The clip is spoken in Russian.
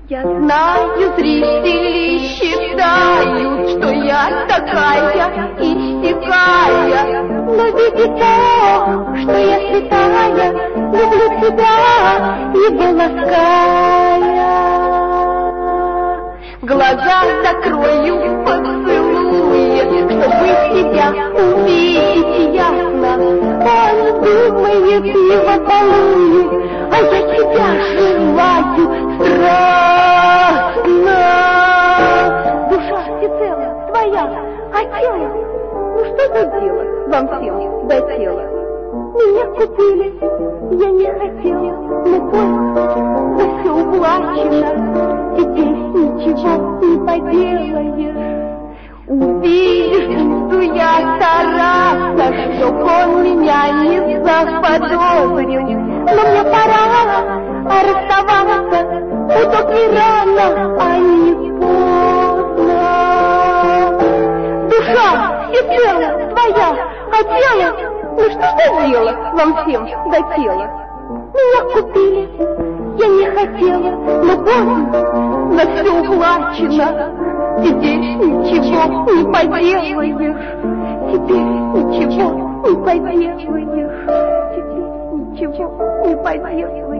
Я знаю, зрители считают, что я такая истекая, но видит то, что я святая, люблю тебя, его лаская. Глаза закрою, поцелуя, чтобы тебя увидеть ясно. Он думает, его балует, а я тебя желаю страстно. Душа всецело твоя, а тело? Ну что за дело вам всем до тела? Меня купили, я не хотела, но поздно, да все уплачено. Теперь ничего не поделаешь. Увидишь, что я старался, чтоб он меня не заподозрил. Но мне пора расставаться, удок не рано, а не поздно. Душа всецело твоя, а тело? Ну что за дело вам всем до тела? Меня купили, я не хотела, но поздно, на все уплачено. Теперь ничего не поделаешь, теперь ничего не поделаешь, теперь ничего не поделаешь.